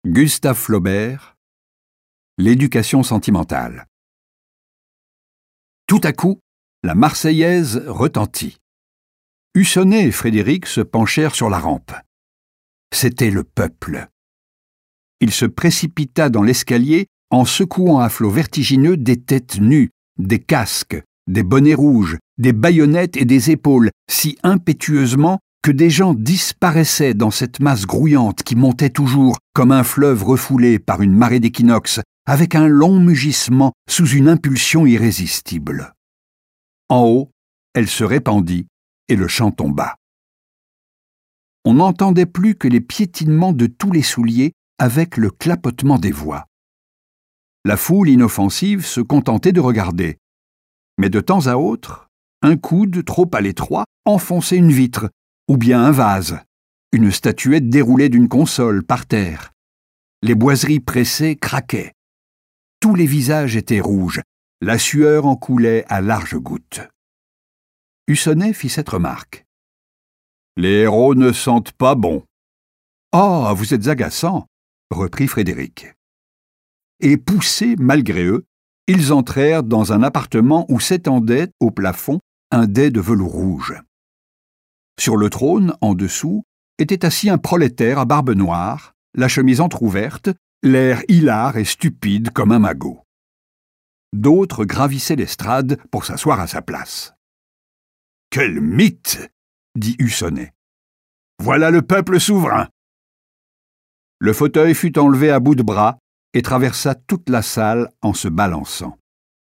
Gustave Flaubert, l'éducation sentimentale. Tout à coup, la Marseillaise retentit. Hussonnet et Frédéric se penchèrent sur la rampe. C'était le peuple. Il se précipita dans l'escalier en secouant à flots vertigineux des têtes nues, des casques, des bonnets rouges, des baïonnettes et des épaules, si impétueusement que des gens disparaissaient dans cette masse grouillante qui montait toujours comme un fleuve refoulé par une marée d'équinoxe, avec un long mugissement sous une impulsion irrésistible. En haut, elle se répandit et le chant tomba. On n'entendait plus que les piétinements de tous les souliers avec le clapotement des voix. La foule inoffensive se contentait de regarder. Mais de temps à autre, un coude trop à l'étroit enfonçait une vitre, ou bien un vase, une statuette déroulée d'une console par terre. Les boiseries pressées craquaient. Tous les visages étaient rouges, la sueur en coulait à larges gouttes. Hussonnet fit cette remarque. « Les héros ne sentent pas bon. »« Oh, vous êtes agaçant !» reprit Frédéric. Et poussés malgré eux, ils entrèrent dans un appartement où s'étendait, au plafond, un dais de velours rouge. Sur le trône, en dessous, était assis un prolétaire à barbe noire, la chemise entr'ouverte, l'air hilar et stupide comme un magot. D'autres gravissaient l'estrade pour s'asseoir à sa place. « Quel mythe !» dit Hussonnet. « Voilà le peuple souverain !» Le fauteuil fut enlevé à bout de bras et traversa toute la salle en se balançant.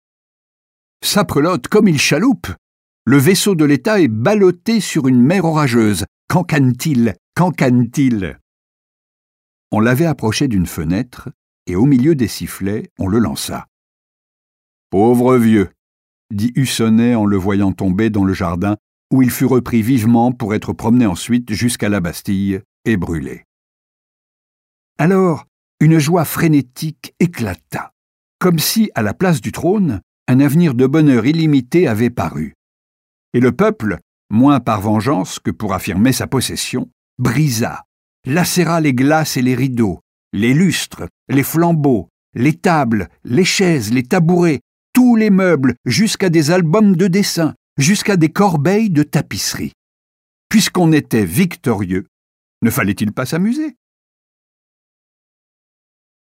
« Saprelotte, comme il chaloupe ! Le vaisseau de l'État est ballotté sur une mer orageuse. Qu'en canne-t-il ? Qu'en canne-t-il » On l'avait approché d'une fenêtre, et au milieu des sifflets, on le lança. « Pauvre vieux !» dit Hussonnet en le voyant tomber dans le jardin, où il fut repris vivement pour être promené ensuite jusqu'à la Bastille et brûlé. Alors, une joie frénétique éclata, comme si, à la place du trône, un avenir de bonheur illimité avait paru. Et le peuple, moins par vengeance que pour affirmer sa possession, brisa, lacéra les glaces et les rideaux, les lustres, les flambeaux, les tables, les chaises, les tabourets, tous les meubles, jusqu'à des albums de dessin, jusqu'à des corbeilles de tapisserie. Puisqu'on était victorieux, ne fallait-il pas s'amuser ?